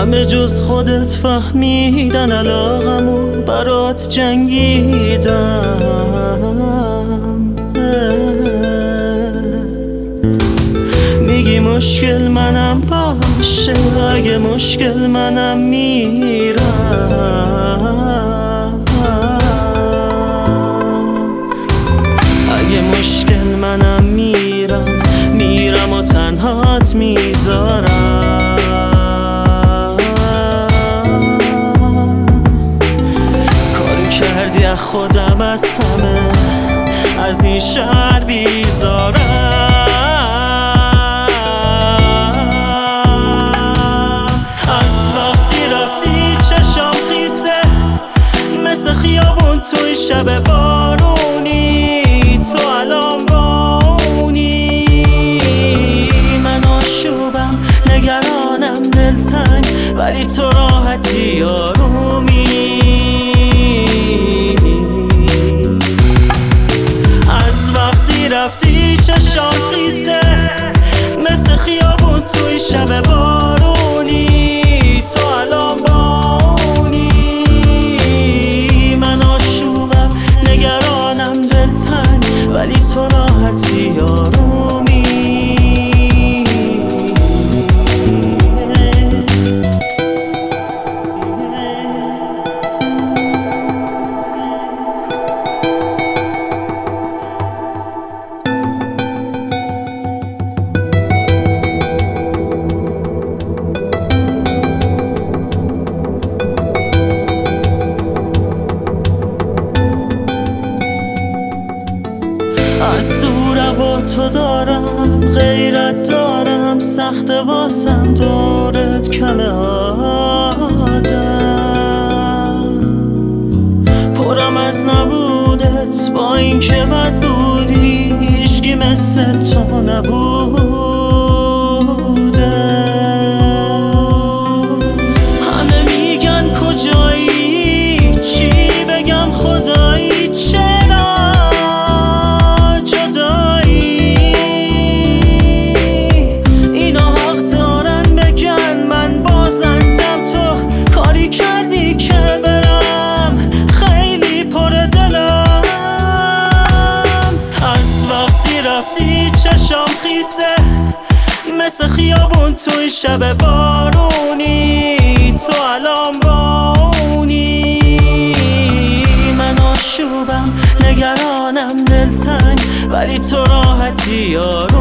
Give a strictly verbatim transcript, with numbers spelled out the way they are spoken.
همه جز خودت فهمیدن علاقمو برات جنگیدم. میگی مشکل منم باشه، اگه مشکل منم میرم، اگه مشکل منم میرم میرم و تنهات میذارم. کاری کردی از خودم از همه از این شهر بیزارم. خیابون توی شب بارونی تو الان بامونی. من آشوبم نگرانم دلتنگ ولی تو راحتی آرومی. از وقتی رفتی چشام خیسه مثل خیابون توی شب بارونی تو الان بامونی. ولی تو راحتی آرومی. از دور و تو دارم غیرت دارم، سخت واسم دورت کمه آدم. پرم از نبودت با این که بد بودی هیچکی مثل تو نبوده. همه میگن کجایی چی بگم خدایی چرا چشام خیسه مثل خیابون توی شب بارونی تو الان بامونی. من آشوبم نگرانم دلتنگ ولی تو راحتی آرومی.